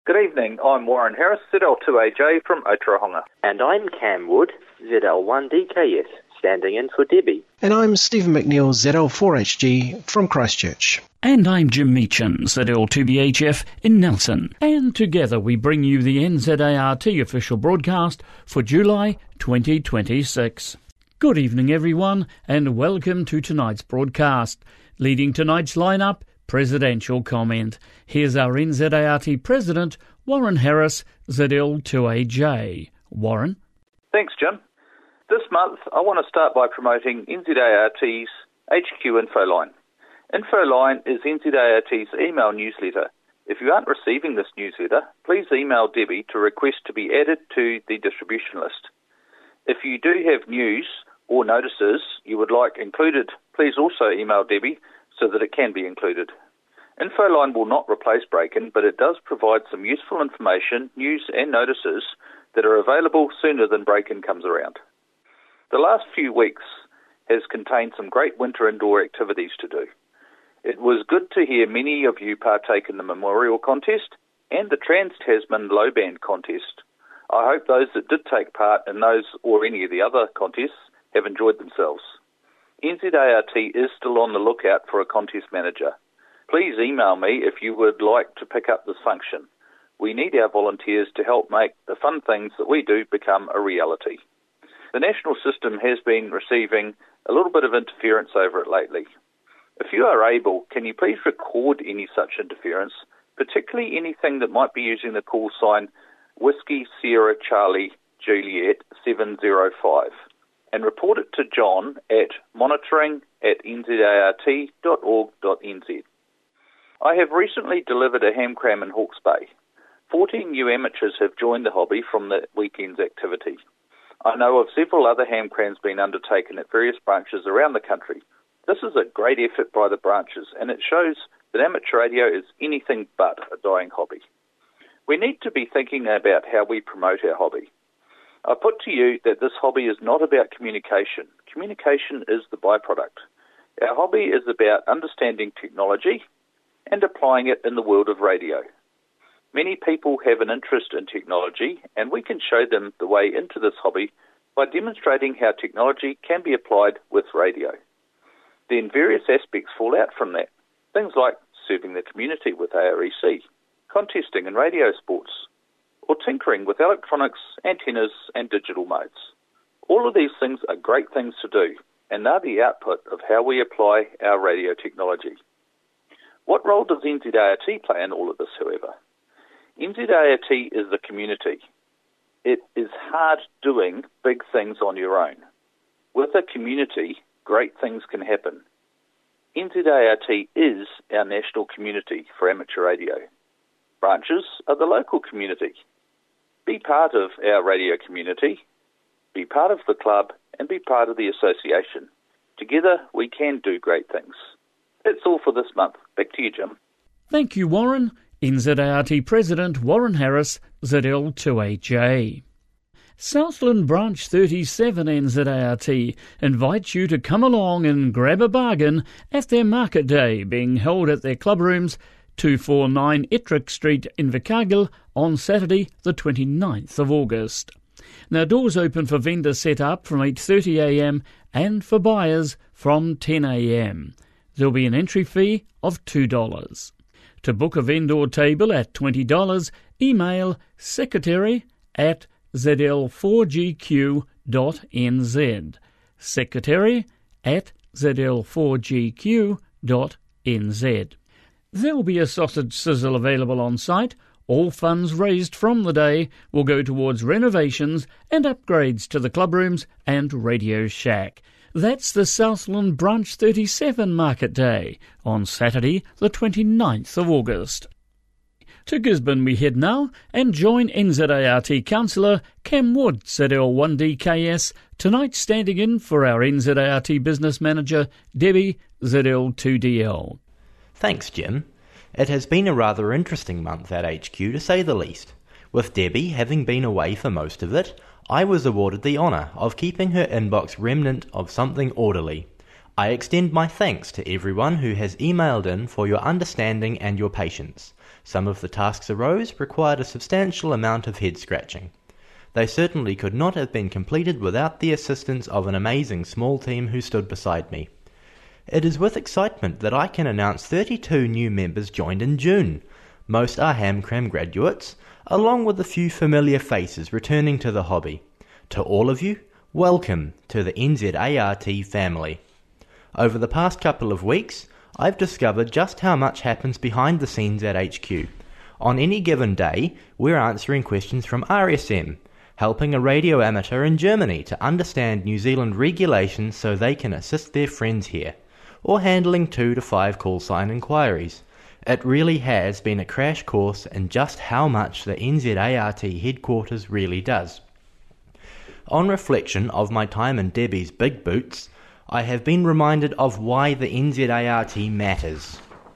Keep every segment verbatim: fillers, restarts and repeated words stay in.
Good evening, I'm Warren Harris, Z L two A J from Otorohanga. And I'm Cam Wood, Z L one D K S, standing in for Debbie. And I'm Stephen McNeil, Z L four H G from Christchurch. And I'm Jim Meechan, Z L two B H F in Nelson. And together we bring you the N Z A R T official broadcast for July twenty twenty-six. Good evening everyone, and welcome to tonight's broadcast. Leading tonight's lineup, Presidential Comment. Here's our N Z A R T President, Warren Harris, Z L two A J. Warren? Thanks, Jim. This month, I want to start by promoting N Z A R T's H Q Infoline. Infoline is N Z A R T's email newsletter. If you aren't receiving this newsletter, please email Debbie to request to be added to the distribution list. If you do have news or notices you would like included, please also email Debbie so that it can be included. Infoline will not replace Breakin, but it does provide some useful information, news and notices that are available sooner than Breakin comes around. The last few weeks has contained some great winter indoor activities to do. It was good to hear many of you partake in the Memorial Contest and the Trans-Tasman Low Band Contest. I hope those that did take part in those or any of the other contests have enjoyed themselves. N Z A R T is still on the lookout for a contest manager. Please email me if you would like to pick up this function. We need our volunteers to help make the fun things that we do become a reality. The national system has been receiving a little bit of interference over it lately. If you are able, can you please record any such interference, particularly anything that might be using the call sign Whiskey Sierra Charlie Juliet seven zero five, and report it to John at monitoring at n z a r t dot org dot n z. I have recently delivered a ham cram in Hawke's Bay. fourteen new amateurs have joined the hobby from the weekend's activity. I know of several other ham crams being undertaken at various branches around the country. This is a great effort by the branches, and it shows that amateur radio is anything but a dying hobby. We need to be thinking about how we promote our hobby. I put to you that this hobby is not about communication. Communication is the byproduct. Our hobby is about understanding technology and applying it in the world of radio. Many people have an interest in technology, and we can show them the way into this hobby by demonstrating how technology can be applied with radio. Then various aspects fall out from that, things like serving the community with A R E C, contesting in radio sports, or tinkering with electronics, antennas and digital modes. All of these things are great things to do, and are the output of how we apply our radio technology. What role does N Z A R T play in all of this, however? N Z A R T is the community. It is hard doing big things on your own. With a community, great things can happen. N Z A R T is our national community for amateur radio. Branches are the local community. Be part of our radio community, be part of the club, and be part of the association. Together, we can do great things. That's all for this month. Back to you, Jim. Thank you, Warren. N Z A R T President Warren Harris, Z L two A J. Southland Branch thirty-seven N Z A R T invites you to come along and grab a bargain at their market day being held at their club rooms, two forty-nine Ettrick Street, Invercargill, on Saturday the twenty-ninth of August. Now, doors open for vendor set-up from eight thirty a m and for buyers from ten a m. There'll be an entry fee of two dollars. To book a vendor table at twenty dollars, email secretary at z l four g q dot n z. Secretary at z l four g q dot n z. There'll be a sausage sizzle available on site. All funds raised from the day will go towards renovations and upgrades to the clubrooms and Radio Shack. That's the Southland Branch thirty-seven Market Day on Saturday the twenty-ninth of August. To Gisborne we head now and join N Z A R T Councillor Cam Wood, Z L one D K S, tonight standing in for our N Z A R T Business Manager Debbie, Z L two D L. Thanks, Jim. It has been a rather interesting month at H Q, to say the least. With Debbie having been away for most of it, I was awarded the honour of keeping her inbox remnant of something orderly. I extend my thanks to everyone who has emailed in for your understanding and your patience. Some of the tasks arose required a substantial amount of head scratching. They certainly could not have been completed without the assistance of an amazing small team who stood beside me. It is with excitement that I can announce thirty-two new members joined in June. Most are HamCram graduates, along with a few familiar faces returning to the hobby. To all of you, welcome to the N Z A R T family. Over the past couple of weeks, I've discovered just how much happens behind the scenes at H Q. On any given day, we're answering questions from R S M, helping a radio amateur in Germany to understand New Zealand regulations so they can assist their friends here, or handling two to five call sign inquiries. It really has been a crash course in just how much the N Z A R T headquarters really does. On reflection of my time in Debbie's big boots, I have been reminded of why the N Z A R T matters.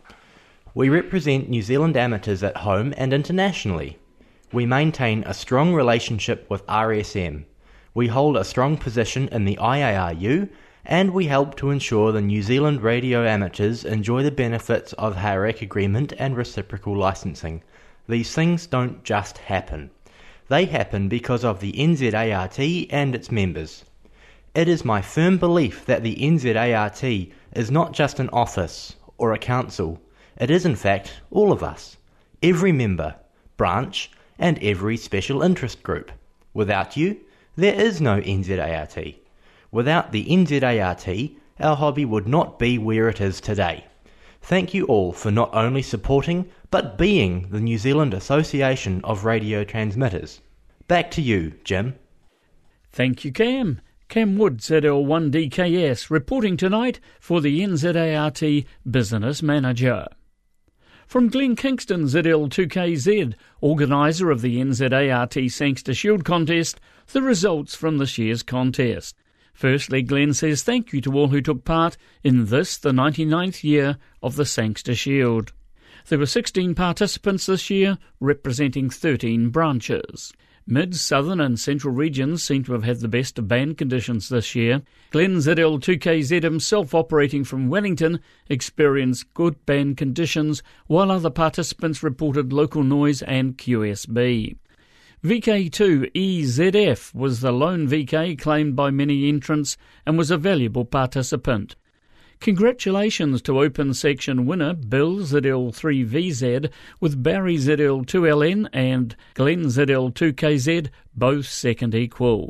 We represent New Zealand amateurs at home and internationally. We maintain a strong relationship with R S M. We hold a strong position in the I A R U, and we help to ensure the New Zealand radio amateurs enjoy the benefits of H A R E C agreement and reciprocal licensing. These things don't just happen. They happen because of the N Z A R T and its members. It is my firm belief that the N Z A R T is not just an office or a council. It is in fact all of us, every member, branch, and every special interest group. Without you, there is no N Z A R T. Without the N Z A R T, our hobby would not be where it is today. Thank you all for not only supporting, but being the New Zealand Association of Radio Transmitters. Back to you, Jim. Thank you, Cam. Cam Wood, Z L one D K S, reporting tonight for the N Z A R T Business Manager. From Glen Kingston, Z L two K Z, organiser of the N Z A R T Sangster Shield contest, the results from this year's contest. Firstly, Glenn says thank you to all who took part in this, the ninety-ninth year of the Sangster Shield. There were sixteen participants this year, representing thirteen branches. Mid, Southern and Central regions seem to have had the best of band conditions this year. Glen Z L two K Z himself, operating from Wellington, experienced good band conditions, while other participants reported local noise and Q S B. V K two E Z F was the lone V K claimed by many entrants and was a valuable participant. Congratulations to Open Section winner Bill Z L three V Z, with Barry Z L two L N and Glen Z L two K Z both second equal.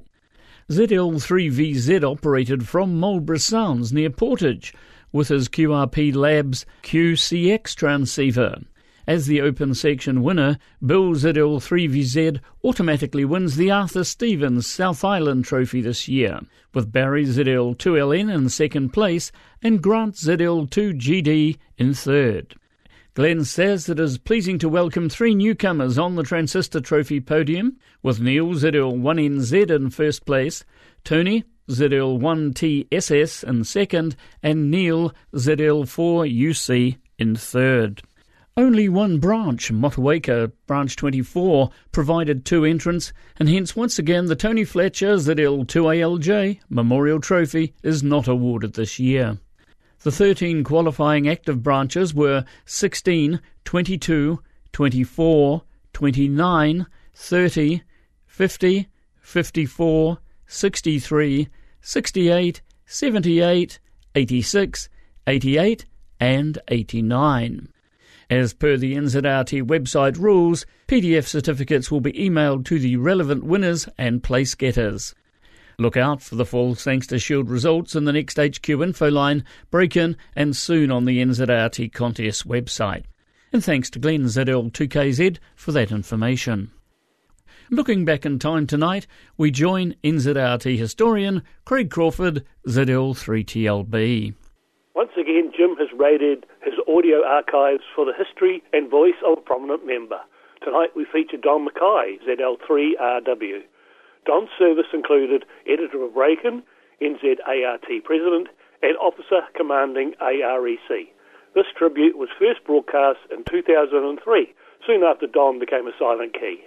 Z L three V Z operated from Marlborough Sounds near Portage with his Q R P Labs Q C X transceiver. As the Open Section winner, Bill Z L three V Z automatically wins the Arthur Stevens South Island Trophy this year, with Barry Z L two L N in second place and Grant Z L two G D in third. Glenn says it is pleasing to welcome three newcomers on the Transistor Trophy podium, with Neil Z L one N Z in first place, Tony Z L one T S S in second, and Neil Z L four U C in third. Only one branch, Motueka Branch twenty-four, provided two entrants, and hence once again the Tony Fletcher Z L two A L J Memorial Trophy is not awarded this year. The thirteen qualifying active branches were sixteen, twenty-two, twenty-four, twenty-nine, thirty, fifty, fifty-four, sixty-three, sixty-eight, seventy-eight, eighty-six, eighty-eight, and eighty-nine. As per the N Z A R T website rules, P D F certificates will be emailed to the relevant winners and place getters. Look out for the full Sangster Shield results in the next H Q info line, break-in, and soon on the N Z A R T contest website. And thanks to Glen Z L two K Z for that information. Looking back in time tonight, we join N Z A R T historian Craig Crawford, Z L three T L B. Once again, Jim has raided his audio archives for the history and voice of a prominent member. Tonight we feature Don Mackay, Z L three R W. Don's service included editor of Breakin, N Z A R T president, and officer commanding A R E C. This tribute was first broadcast in two thousand three, soon after Don became a silent key.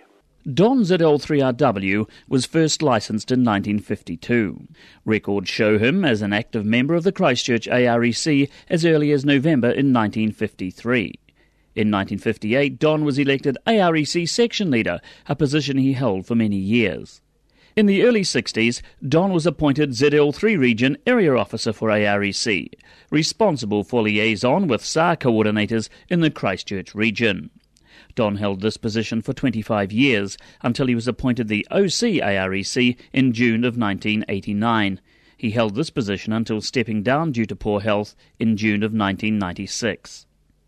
Don Z L three R W was first licensed in nineteen fifty-two. Records show him as an active member of the Christchurch A R E C as early as November in nineteen fifty-three. In nineteen fifty-eight, Don was elected A R E C section leader, a position he held for many years. In the early sixties, Don was appointed Z L three Region Area Officer for A R E C, responsible for liaison with S A R coordinators in the Christchurch region. Don held this position for twenty-five years, until he was appointed the O C A R E C in June of nineteen eighty-nine. He held this position until stepping down due to poor health in June of nineteen ninety-six.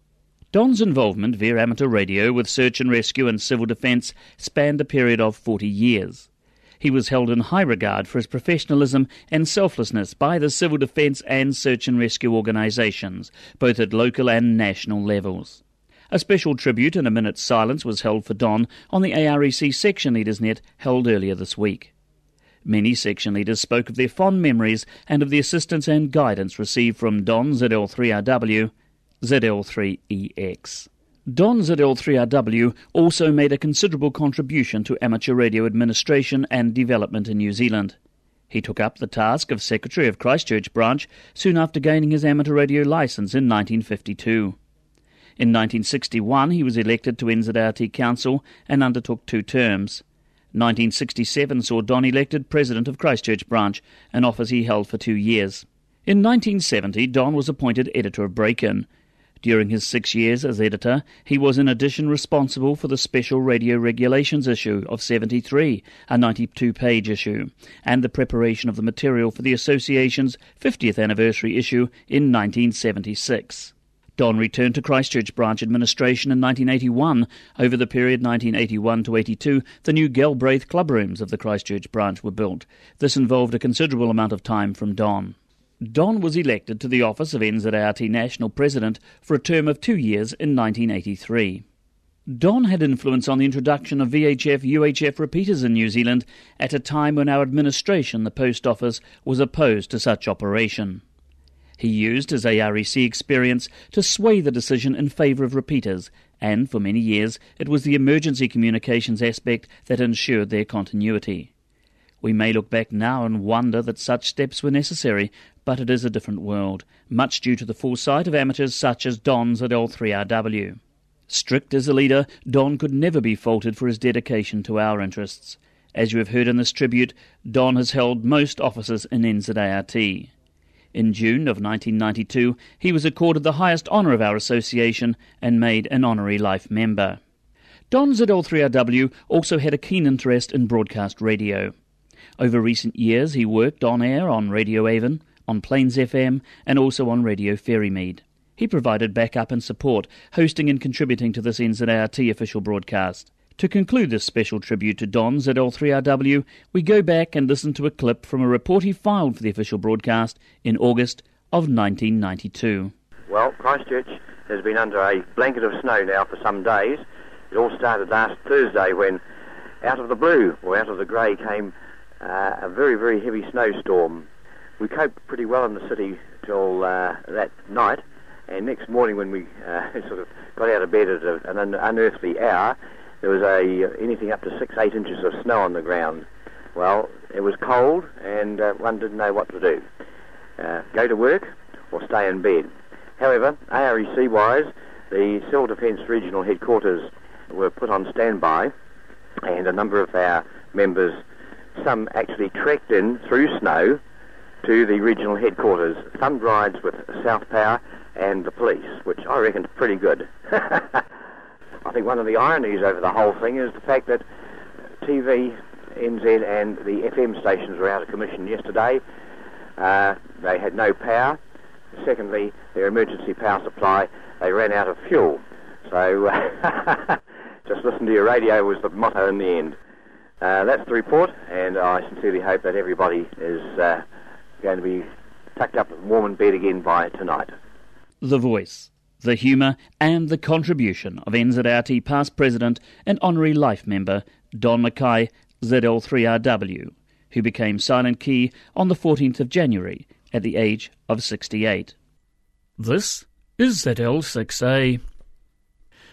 Don's involvement via amateur radio with search and rescue and civil defence spanned a period of forty years. He was held in high regard for his professionalism and selflessness by the civil defence and search and rescue organisations, both at local and national levels. A special tribute and a minute's silence was held for Don on the A R E C Section Leaders Net held earlier this week. Many section leaders spoke of their fond memories and of the assistance and guidance received from Don Z L three R W, Z L three E X. Don Z L three R W also made a considerable contribution to amateur radio administration and development in New Zealand. He took up the task of Secretary of Christchurch Branch soon after gaining his amateur radio licence in nineteen fifty-two. In nineteen sixty-one he was elected to N Z A R T Council and undertook two terms. nineteen sixty-seven saw Don elected President of Christchurch Branch, an office he held for two years. In nineteen seventy Don was appointed editor of Break-In. During his six years as editor, he was in addition responsible for the Special Radio Regulations issue of seventy-three, a ninety-two page issue, and the preparation of the material for the Association's fiftieth anniversary issue in nineteen seventy-six. Don returned to Christchurch Branch administration in nineteen eighty-one. Over the period nineteen eighty-one to eighty-two, the new Galbraith clubrooms of the Christchurch Branch were built. This involved a considerable amount of time from Don. Don was elected to the office of N Z A R T National President for a term of two years in nineteen eighty-three. Don had influence on the introduction of V H F U H F repeaters in New Zealand at a time when our administration, the Post Office, was opposed to such operation. He used his A R E C experience to sway the decision in favour of repeaters, and for many years it was the emergency communications aspect that ensured their continuity. We may look back now and wonder that such steps were necessary, but it is a different world, much due to the foresight of amateurs such as Don Z L three R W. Strict as a leader, Don could never be faulted for his dedication to our interests. As you have heard in this tribute, Don has held most offices in N Z A R T. In June of nineteen ninety-two, he was accorded the highest honour of our association and made an honorary life member. Don Z L three R W also had a keen interest in broadcast radio. Over recent years he worked on air on Radio Avon, on Plains F M, and also on Radio Ferrymead. He provided backup and support, hosting and contributing to this N Z A R T official broadcast. To conclude this special tribute to Don Z L three R W, we go back and listen to a clip from a report he filed for the official broadcast in August of nineteen ninety-two. Well, Christchurch has been under a blanket of snow now for some days. It all started last Thursday when, out of the blue, or out of the grey, came uh, a very, very heavy snowstorm. We coped pretty well in the city till uh, that night, and next morning when we uh, sort of got out of bed at a, an un- unearthly hour, there was a anything up to six, eight inches of snow on the ground. Well, it was cold, and uh, one didn't know what to do. Uh, go to work or stay in bed. However, A R E C-wise, the Civil Defence Regional Headquarters were put on standby, and a number of our members, some actually trekked in through snow to the regional headquarters, thumbed rides with South Power and the police, which I reckon is pretty good. I think one of the ironies over the whole thing is the fact that T V, N Z and the F M stations were out of commission yesterday. Uh, they had no power. Secondly, their emergency power supply, they ran out of fuel. So uh, just listen to your radio was the motto in the end. Uh, that's the report, and I sincerely hope that everybody is uh, going to be tucked up warm in bed again by tonight. The voice, the humour and the contribution of N Z A R T past president and honorary life member Don Mackay, Z L three R W, who became Silent Key on the fourteenth of January at the age of sixty-eight. This is Z L six A.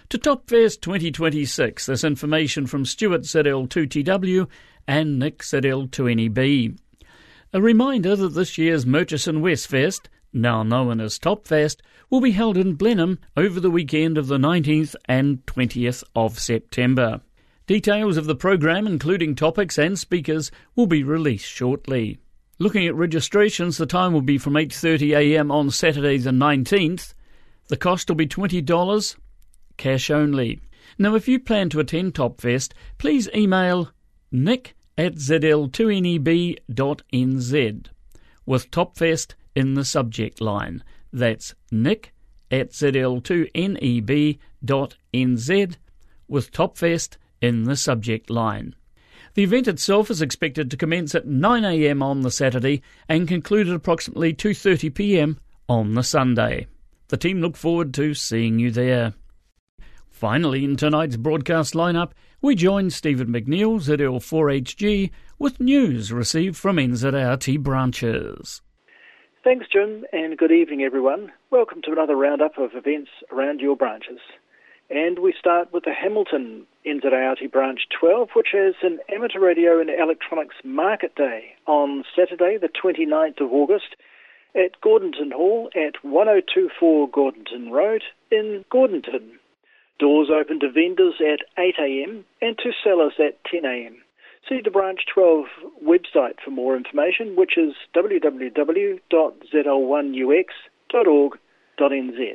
to Topfest twenty twenty-six. This information from Stuart Z L two T W and Nick Z L two N E B. A reminder that this year's Murchison Westfest, now known as Topfest, will be held in Blenheim over the weekend of the nineteenth and twentieth of September. Details of the programme, including topics and speakers, will be released shortly. Looking at registrations, the time will be from eight thirty a m on Saturday the nineteenth. The cost will be twenty dollars, cash only. Now, if you plan to attend Topfest, please email nick at z l two n e b dot n z with Topfest in the subject line. That's nick at z l two n e b dot n z with Topfest in the subject line. The event itself is expected to commence at nine a m on the Saturday and conclude at approximately two thirty p m on the Sunday. The team look forward to seeing you there. Finally, in tonight's broadcast lineup, we join Stephen McNeil, Z L four H G, with news received from N Z A R T branches. Thanks, Jim, and good evening, everyone. Welcome to another roundup of events around your branches. And we start with the Hamilton N Z A R T Branch twelve, which has an Amateur Radio and Electronics Market Day on Saturday, the twenty-ninth of August, at Gordonton Hall at one oh two four Gordonton Road in Gordonton. Doors open to vendors at eight a m and to sellers at ten a m. See the Branch twelve website for more information, which is w w w dot z l one u x dot org dot n z.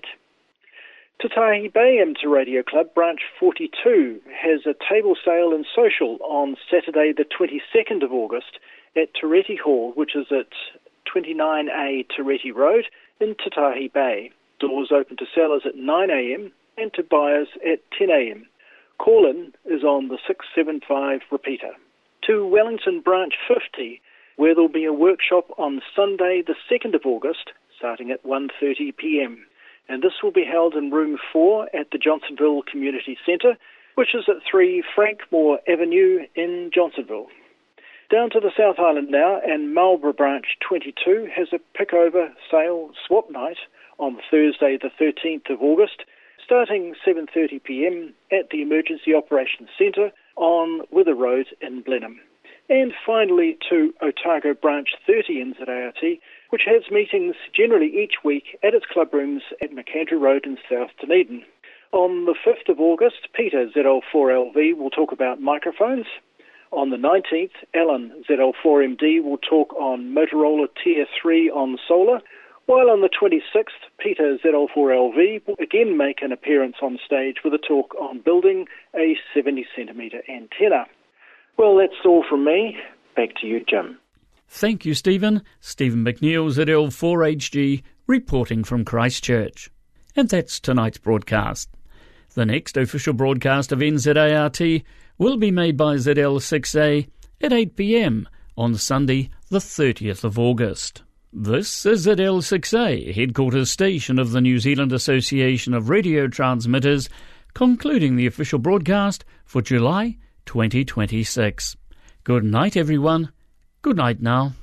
Tatahi Bay Amateur Radio Club Branch forty-two has a table sale and social on Saturday the twenty-second of August at Toretti Hall, which is at twenty-nine A Toretti Road in Tatahi Bay. Doors open to sellers at nine a m and to buyers at ten a m. Call-in is on the six seven five repeater. To Wellington Branch fifty, where there'll be a workshop on Sunday the second of August, starting at one thirty p m. And this will be held in Room four at the Johnsonville Community Centre, which is at three Frankmore Avenue in Johnsonville. Down to the South Island now, and Marlborough Branch twenty-two has a pick-over sale swap night on Thursday the thirteenth of August, starting seven thirty p m at the Emergency Operations Centre on Wither Road in Blenheim. And finally to Otago Branch thirty N Z A R T, which has meetings generally each week at its club rooms at McAndrew Road in South Dunedin. On the fifth of August, Peter, Z L four L V, will talk about microphones. On the nineteenth, Alan, Z L four M D, will talk on Motorola Tier three on solar, while on the twenty-sixth, Peter, Z L four L V, will again make an appearance on stage with a talk on building a seventy centimetre antenna. Well, that's all from me. Back to you, Jim. Thank you, Stephen. Stephen McNeil, Z L four H G, reporting from Christchurch. And that's tonight's broadcast. The next official broadcast of N Z A R T will be made by Z L six A at eight p m on Sunday, the thirtieth of August. This is Z L six A, headquarters station of the New Zealand Association of Radio Transmitters, concluding the official broadcast for July twenty twenty-six. Good night, everyone. Good night now.